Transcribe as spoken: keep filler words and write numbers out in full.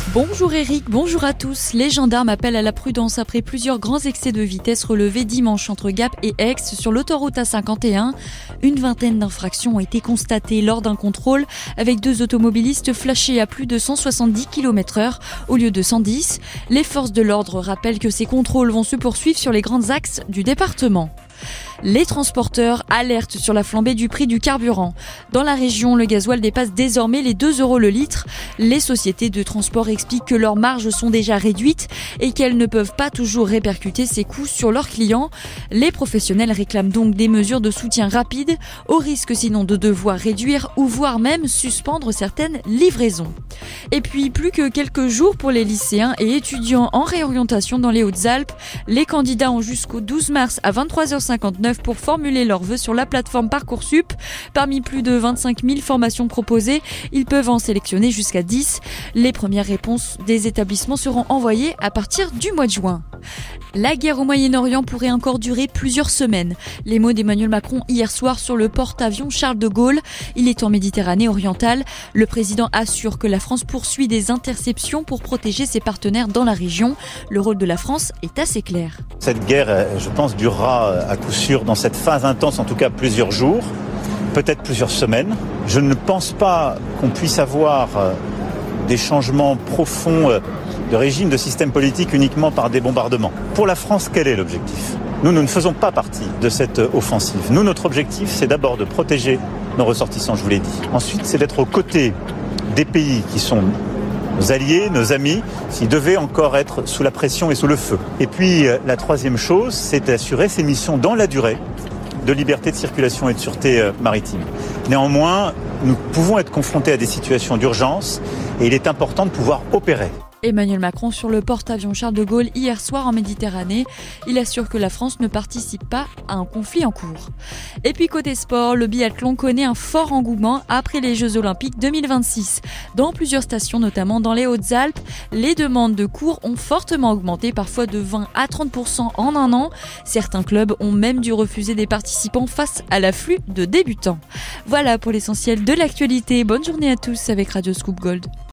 Bonjour Eric, bonjour à tous. Les gendarmes appellent à la prudence après plusieurs grands excès de vitesse relevés dimanche entre Gap et Aix sur l'autoroute A cinquante et un. Une vingtaine d'infractions ont été constatées lors d'un contrôle avec deux automobilistes flashés à plus de cent soixante-dix kilomètres heure au lieu de cent dix. Les forces de l'ordre rappellent que ces contrôles vont se poursuivre sur les grands axes du département. Les transporteurs alertent sur la flambée du prix du carburant. Dans la région, le gasoil dépasse désormais les deux euros le litre. Les sociétés de transport expliquent que leurs marges sont déjà réduites et qu'elles ne peuvent pas toujours répercuter ces coûts sur leurs clients. Les professionnels réclament donc des mesures de soutien rapides, au risque sinon de devoir réduire ou voire même suspendre certaines livraisons. Et puis, plus que quelques jours pour les lycéens et étudiants en réorientation dans les Hautes-Alpes. Les candidats ont jusqu'au douze mars à vingt-trois heures cinquante-neuf pour formuler leurs vœux sur la plateforme Parcoursup. Parmi plus de vingt-cinq mille formations proposées, ils peuvent en sélectionner jusqu'à dix. Les premières réponses des établissements seront envoyées à partir du mois de juin. La guerre au Moyen-Orient pourrait encore durer plusieurs semaines. Les mots d'Emmanuel Macron hier soir sur le porte-avions Charles de Gaulle. Il est en Méditerranée orientale. Le président assure que la France poursuit des interceptions pour protéger ses partenaires dans la région. Le rôle de la France est assez clair. Cette guerre, je pense, durera à coup sûr dans cette phase intense, en tout cas plusieurs jours, peut-être plusieurs semaines. Je ne pense pas qu'on puisse avoir des changements profonds de régime, de système politique uniquement par des bombardements. Pour la France, quel est l'objectif ? Nous, nous ne faisons pas partie de cette offensive. Nous, notre objectif, c'est d'abord de protéger nos ressortissants, je vous l'ai dit. Ensuite, c'est d'être aux côtés des pays qui sont nos alliés, nos amis, s'ils devaient encore être sous la pression et sous le feu. Et puis, la troisième chose, c'est d'assurer ces missions dans la durée de liberté de circulation et de sûreté maritime. Néanmoins, nous pouvons être confrontés à des situations d'urgence et il est important de pouvoir opérer. Emmanuel Macron sur le porte-avions Charles de Gaulle hier soir en Méditerranée. Il assure que la France ne participe pas à un conflit en cours. Et puis côté sport, le biathlon connaît un fort engouement après les Jeux Olympiques deux mille vingt-six. Dans plusieurs stations, notamment dans les Hautes-Alpes, les demandes de cours ont fortement augmenté, parfois de vingt à trente pour cent en un an. Certains clubs ont même dû refuser des participants face à l'afflux de débutants. Voilà pour l'essentiel de l'actualité. Bonne journée à tous avec Radio Scoop Gold.